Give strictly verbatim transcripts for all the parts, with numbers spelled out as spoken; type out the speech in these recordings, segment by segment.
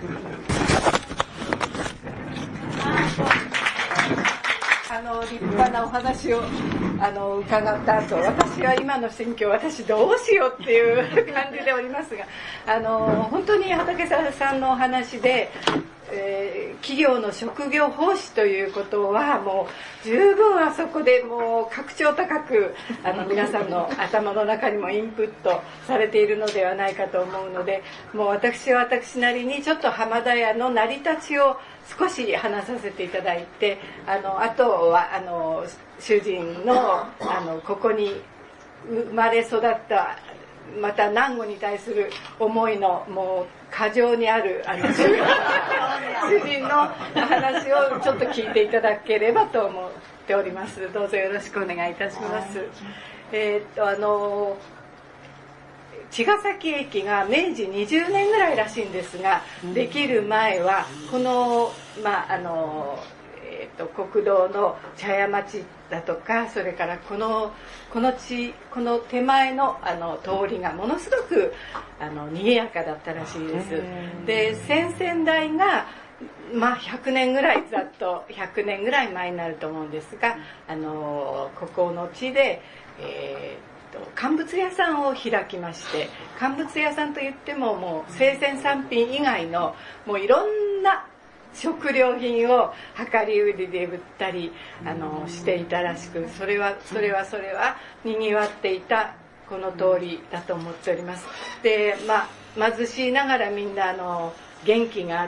あの立派なお話をあの伺った後、私は今の心境、私どうしようっていう感じでおりますが、あの本当に畠澤さんのお話で、えー、企業の職業奉仕ということはもう十分あそこでもう格調高くあの皆さんの頭の中にもインプットされているのではないかと思うので、もう私は私なりにちょっと浜田屋の成り立ちを少し話させていただいて、あのあとはあの主人のあのここに生まれ育ったまた南郷に対する思いのもう過剰にあるあの主人の話をちょっと聞いていただければと思っております。どうぞよろしくお願いいたします。えー、っとあの茅ヶ崎駅が明治にじゅうねんぐらいらしいんですが、できる前はこのまああのえー、と国道の茶屋町だとか、それからこのこの地この手前のあの通りがものすごくあの賑やかだったらしいです。で先々代がまあひゃくねんぐらい、ざっとひゃくねんぐらい前になると思うんですが、あのここの地で、えー、と乾物屋さんを開きまして、乾物屋さんといってももう生鮮産品以外のもういろんな食料品を量り売りで売ったりあのしていたらしく、それはそれはそれはにぎわっていたこの通りだと思っております。で、まあ、貧しいながらみんなあの元気があって、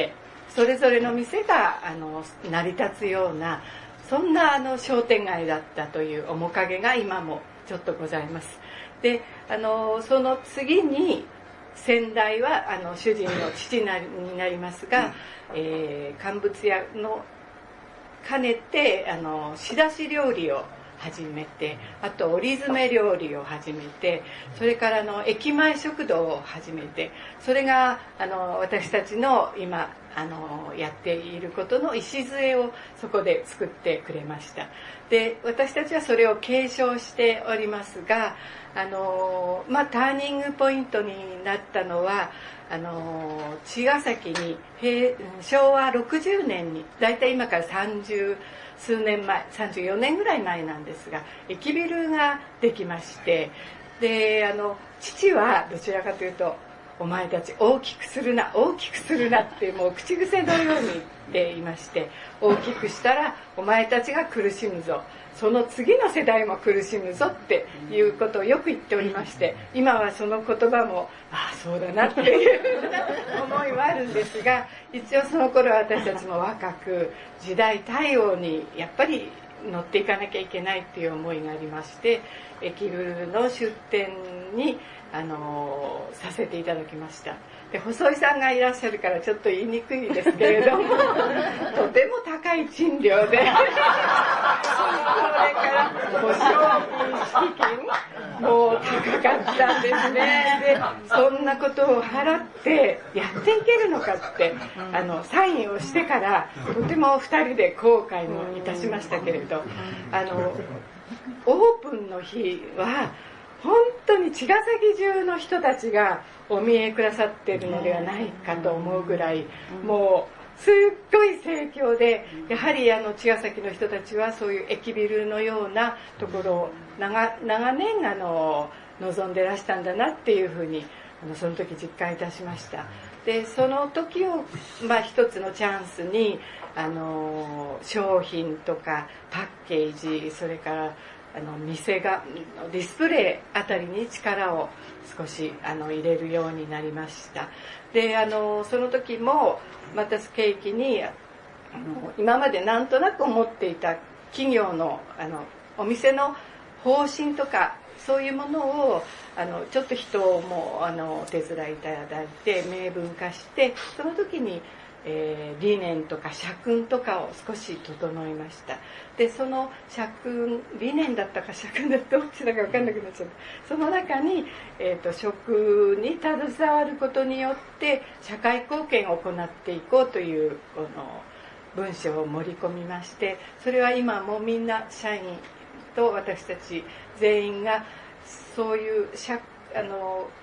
それぞれの店があの成り立つような、そんなあの商店街だったという面影が今もちょっとございます。で、あのその次に先代はあの主人の父になりますが、えー、乾物屋の兼ねてあの仕出し料理を始めて、あと折り詰め料理を始めて、それからの駅前食堂を始めて、それがあの私たちの今あのやっていることの礎をそこで作ってくれました。で、私たちはそれを継承しておりますが、あのまあターニングポイントになったのは、あの茅ヶ崎に平昭和ろくじゅうねんに、だいたい今からさんじゅう数年前、さんじゅうよねんぐらい前なんですが、駅ビルができまして、であの父はどちらかというと、お前たち大きくするな大きくするなってもう口癖のように言っていまして、大きくしたらお前たちが苦しむぞ、その次の世代も苦しむぞっていうことをよく言っておりまして、今はその言葉もああそうだなっていう思いはあるんですが、一応その頃私たちも若く時代対応にやっぱり乗っていかなきゃいけないっていう思いがありまして、駅ビルの出店にあのさせていただきました。で、細井さんがいらっしゃるからちょっと言いにくいですけれどもとても高い賃料でそれから保証金敷金もう高かったんですね。で、そんなことを払ってやっていけるのかってあのサインをしてからとてもふたりで後悔もいたしましたけれど、あのオープンの日は本当に茅ヶ崎中の人たちがお見えくださっているのではないかと思うぐらい、もうすっごい盛況で、やはりあの茅ヶ崎の人たちはそういう駅ビルのようなところを 長, 長年あの望んでらしたんだなっていうふうにあのその時実感いたしました。で、その時を、まあ、一つのチャンスにあの商品とかパッケージ、それからあの店がディスプレイあたりに力を少しあの入れるようになりました。で、あのその時もまた契機にあの今までなんとなく思っていた企業のあのお店の方針とかそういうものをあのちょっと人もあのお手伝いいただいて明文化して、その時にえー、理念とか社訓とかを少し整えました。で、その社訓、理念だったか社訓だったかどっちだか分かんなくなっちゃった。その中に、えーと、食に携わることによって社会貢献を行っていこうというこの文章を盛り込みまして、それは今もみんな社員と私たち全員がそういう社あの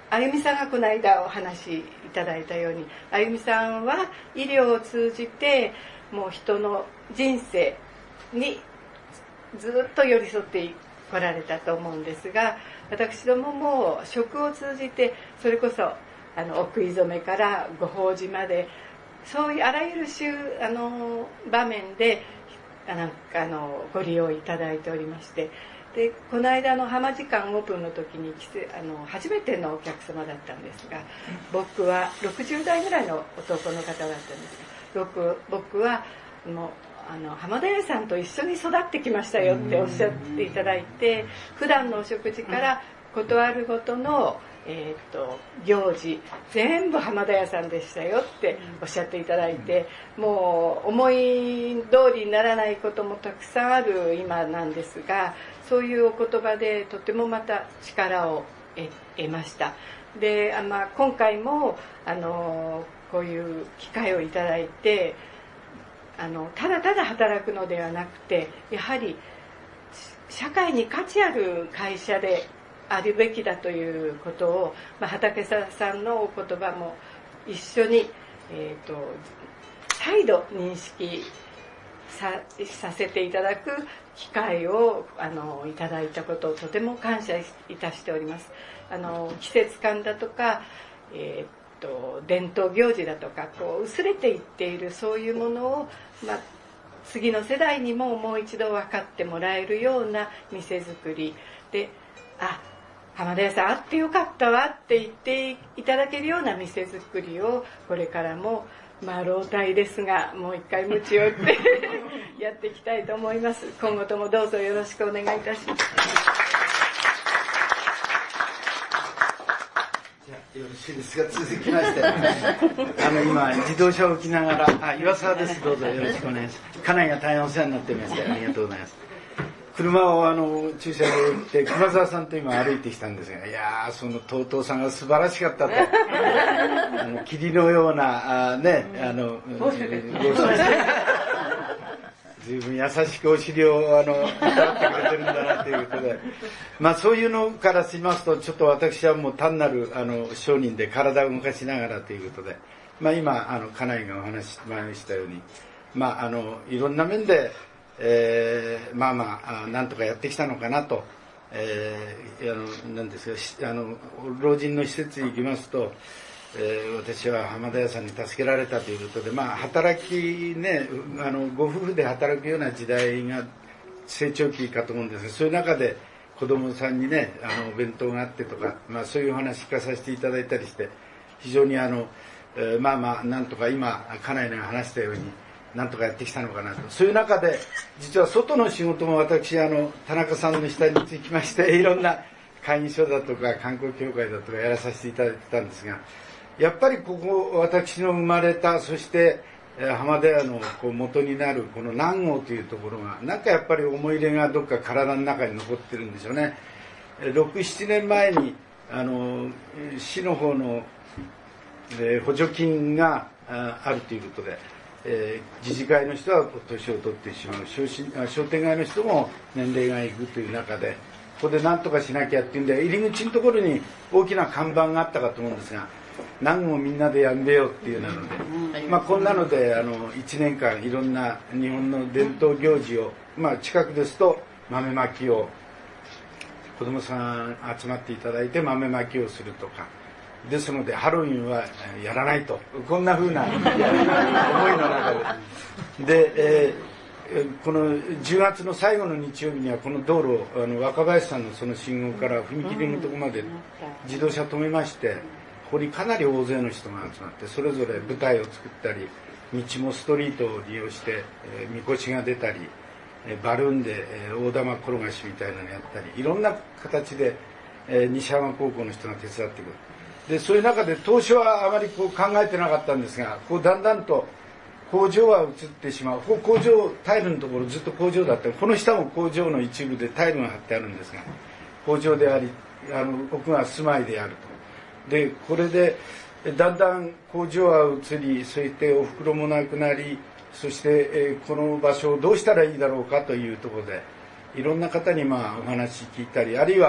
あゆみさんがこの間お話しいただいたように、あゆみさんは医療を通じてもう人の人生にずっと寄り添ってこられたと思うんですが、私どもも食を通じてそれこそあのお食い初めからご法事まで、そういうあらゆる種あの場面でなんかあのご利用いただいておりまして、でこの間の浜時間オープンの時にあの初めてのお客様だったんですが、僕はろくじゅう代ぐらいの男の方だったんですが、僕, 僕はもうあの浜田屋さんと一緒に育ってきましたよっておっしゃっていただいて、普段のお食事からことあるごとの、えー、と行事全部浜田屋さんでしたよっておっしゃっていただいて、もう思い通りにならないこともたくさんある今なんですが、そういうお言葉でとてもまた力を得ました。で、あ、まあ、今回もあのこういう機会をいただいて、あのただただ働くのではなくて、やはり社会に価値ある会社であるべきだということを、まあ、畠澤さんのお言葉も一緒に、えー、と再度認識 さ, させていただく機会をあのいただいたことをとても感謝いたしております。あの季節感だとか、えー、と伝統行事だとか、こう薄れていっているそういうものを、まあ、次の世代にももう一度分かってもらえるような店作りで、あ、浜田屋さんあってよかったわって言っていただけるような店作りをこれからも、まあ老体ですがもう一回鞭を打ってやっていきたいと思います。今後ともどうぞよろしくお願いいたします。 じゃあよろしいですが、続きましてあの今自動車を置きながら、あ、岩沢です、どうぞよろしくお願いします。家内が大変お世話になっていましてありがとうございます。車をあの駐車場に行って熊沢さんと今歩いてきたんですが、いやーその トートー さんが素晴らしかったとあの霧のようなあね、あの随分優しくお尻をあの歌ってくれてるんだなということで、まあそういうのからしますと、ちょっと私はもう単なるあの商人で体を動かしながらということで、まあ今あの家内がお話し前にしたように、まああのいろんな面でえー、まあまあなんとかやってきたのかなと、えー、あのなんですか、あの老人の施設に行きますと、えー、私は浜田屋さんに助けられたということで、まあ働きね、あのご夫婦で働くような時代が成長期かと思うんですが、そういう中で子供さんにね、あのお弁当があってとか、まあそういうお話聞かさせていただいたりして、非常にあの、えー、まあまあなんとか今家内が話したようになんとかやってきたのかなと。そういう中で実は外の仕事も私あの田中さんの下につきましていろんな会議所だとか観光協会だとかやらさせていただいてたんですが、やっぱりここ私の生まれた、そして浜田屋のこう元になるこの南郷というところがなんかやっぱり思い入れがどっか体の中に残ってるんでしょうね。ろく、ななねんまえにあの市の方の補助金があるということで、えー、自治会の人は年を取ってしまう、商, 商店街の人も年齢がいくという中で、ここで何とかしなきゃっていうんで、入り口のところに大きな看板があったかと思うんですが、何もみんなでやんべよっていうなので、まあ、こんなのであのいちねんかんいろんな日本の伝統行事を、まあ、近くですと豆まきを子供さん集まっていただいて豆まきをするとかですので、ハロウィンはやらないと、こんな風な思いの中でで、えー、このじゅうがつの最後の日曜日にはこの道路、あの若林さんのその信号から踏切のところまで自動車止めまして、ここにかなり大勢の人が集まって、それぞれ舞台を作ったり、道もストリートを利用して、えー、みこしが出たり、バルーンで、えー、大玉転がしみたいなのをやったり、いろんな形で、えー、西浜高校の人が手伝ってくる。でそういう中で当初はあまりこう考えてなかったんですが、こうだんだんと工場は移ってしまう。ここ工場、タイルのところずっと工場だった。この下も工場の一部でタイルが貼ってあるんですが、工場であり、あの奥が住まいであると。でこれでだんだん工場は移り、そしてお袋もなくなり、そして、えー、この場所をどうしたらいいだろうかというところで、いろんな方にまあお話聞いたり、あるいは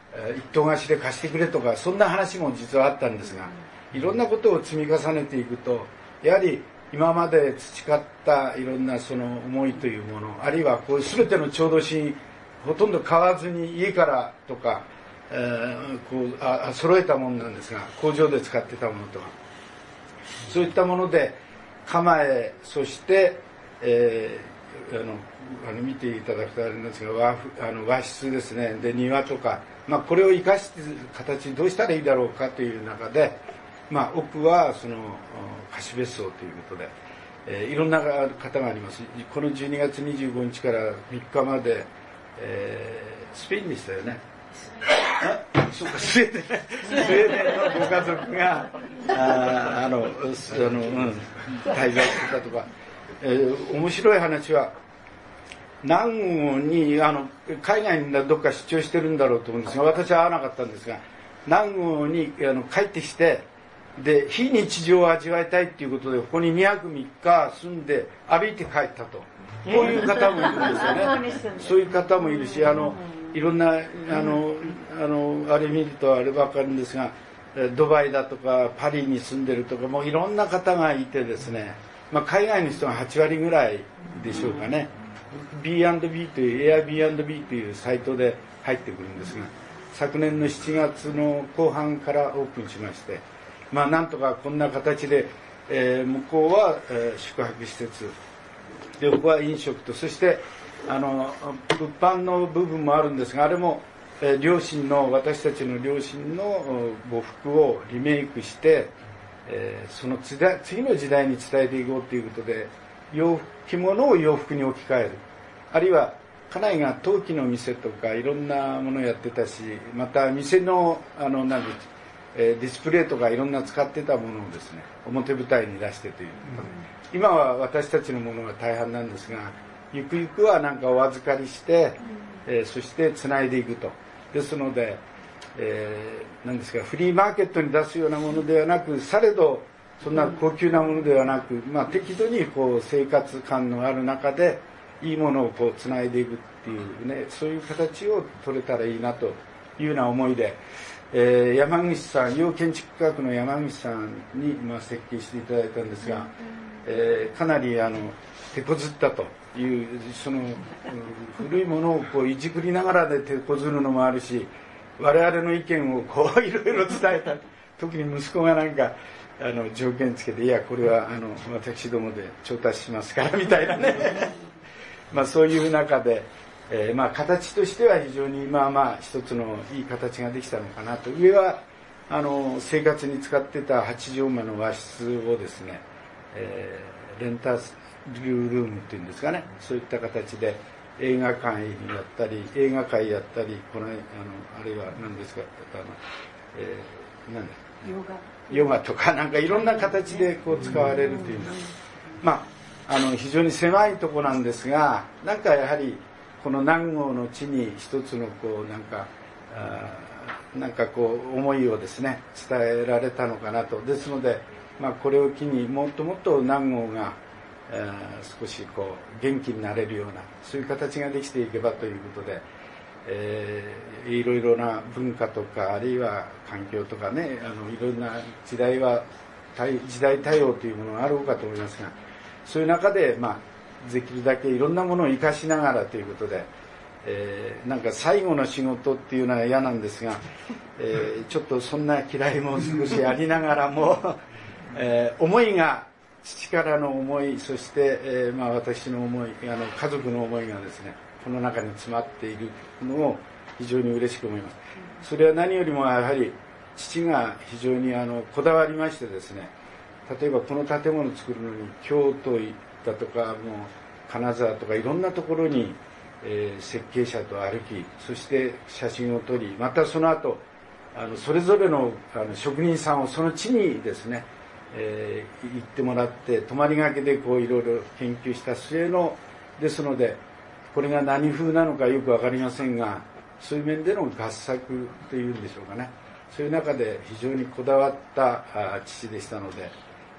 一棟貸しで貸してくれとか、そんな話も実はあったんですが、いろんなことを積み重ねていくと、やはり今まで培ったいろんなその思いというもの、あるいはこう全ての調度品ほとんど買わずに家からとか、えー、こうあ揃えたものなんですが、工場で使ってたものとか、そういったもので構え、そして、えー、あのあの見ていただくとあれなんですが、和あの和室ですね、で庭とか、まあ、これを生かして形にどうしたらいいだろうかという中で、まあ、奥はその貸別荘ということで、えー、いろんな方があります。このじゅうにがつにじゅうごにちからみっかまで、えー、スペインでしたよね。あ、そうか、スウェーデン、スウェーデンのご家族がああのあの、うん、滞在してたとか、えー、面白い話は南郷にあの海外にどっか出張してるんだろうと思うんですが、私は会わなかったんですが、南郷にあの帰ってきて、で非日常を味わいたいっていうことでここににはくみっか住んで歩いて帰ったと、こういう方もいるんですよね。そういう方もいるし、あのいろんなあのあのあれ見るとあればかるんですが、ドバイだとかパリに住んでるとか、もういろんな方がいてですね、まあ、海外の人がはちわりぐらいでしょうかね。 ビーアンドビー という エアビーアンドビー というサイトで入ってくるんですが、昨年のしちがつの後半からオープンしまして、まあなんとかこんな形で、えー、向こうは、えー、宿泊施設で、ここは飲食と、そしてあの物販の部分もあるんですが、あれも、えー、両親の私たちの両親の呉服をリメイクして、えー、その次の時代に伝えていこうということで、洋着物を洋服に置き換える、あるいは家内が陶器の店とかいろんなものをやってたし、また店のあの何ですディスプレイとかいろんな使ってたものをですね、表舞台に出してという、うん、今は私たちのものが大半なんですが、ゆくゆくはなんかお預かりして、うん、えー、そしてつないでいくと。ですので、えー、何ですか、フリーマーケットに出すようなものではなく、されどそんな高級なものではなく、まあ、適度にこう生活感のある中でいいものをこうつないでいくっていうね、そういう形を取れたらいいなというような思いで、えー、山口さん、要建築学の山口さんに、まあ、設計していただいたんですが、えー、かなりあの手こずったという、その、うん、古いものをこういじくりながらで手こずるのもあるし、我々の意見をこういろいろ伝えた、特に息子がなんかあの条件つけて、いやこれはあの私どもで調達しますからみたいなねまあそういう中で、えー、まあ形としては非常にまあまあ一つのいい形ができたのかなと。上はあの生活に使ってたはちじょう間の和室をですね、えー、レンタルルームっていうんですかね、そういった形で映画館やったり映画会やったり、このあのあるいは何ですか、あの、えー、なんだヨガヨガとかなんかいろんな形でこう使われるというのは、まああの非常に狭いとこなんですが、なんかやはりこの南郷の地に一つのこうなんかあなんかこう思いをですね伝えられたのかなと。ですので、まあ、これを機にもっともっと南郷が、えー、少しこう元気になれるような、そういう形ができていけばということで、えー、いろいろな文化とかあるいは環境とかね、あのいろんな時代は時代対応というものがあろうかと思いますが、そういう中で、まあ、できるだけいろんなものを生かしながらということで、えー、なんか最後の仕事っていうのは嫌なんですが、えー、ちょっとそんな嫌いも少しありながらも、えー、思いが父からの思い、そして、えーまあ、私の思い、あの家族の思いがですねこの中に詰まっているのを非常に嬉しく思います。それは何よりもやはり父が非常にあのこだわりましてですね、例えばこの建物を作るのに京都だとかもう金沢とかいろんなところに、えー、設計者と歩き、そして写真を撮り、またその後あのそれぞれの、あの職人さんをその地にですね、えー、行ってもらって泊まりがけでこういろいろ研究した末のですので、これが何風なのかよく分かりませんが、そういう面での合作というんでしょうかね、そういう中で非常にこだわった父でしたので、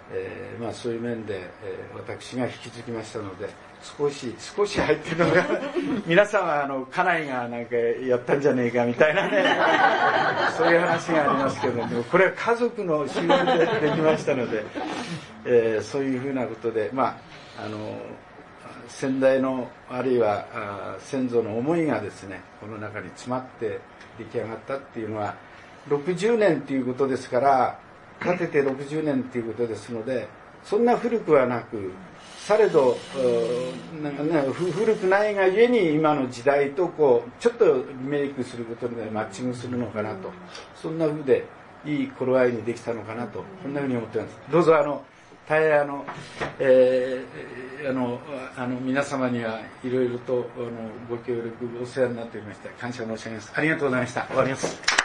えーまあ、そういう面で、えー、私が引き継ぎましたので、少し少し入ってるのが皆さんはあの家内がなんかやったんじゃねえかみたいなねそういう話がありますけども、これは家族の修行でできましたので、えー、そういうふうなことで、まああの先代のあるいはあ先祖の思いがですね、この中に詰まって出来上がったっていうのはろくじゅうねんっていうことですから、建ててろくじゅうねんっていうことですので、そんな古くはなく、されどなんか、ね、古くないがゆえに今の時代とこうちょっとリメイクすることでマッチングするのかなと、そんな風でいい頃合いにできたのかなと、こんな風に思っています。どうぞあの大変あの、えー、あのあの皆様にはいろいろとあのご協力お世話になっておりまして感謝申し上げます。ありがとうございました。終わります。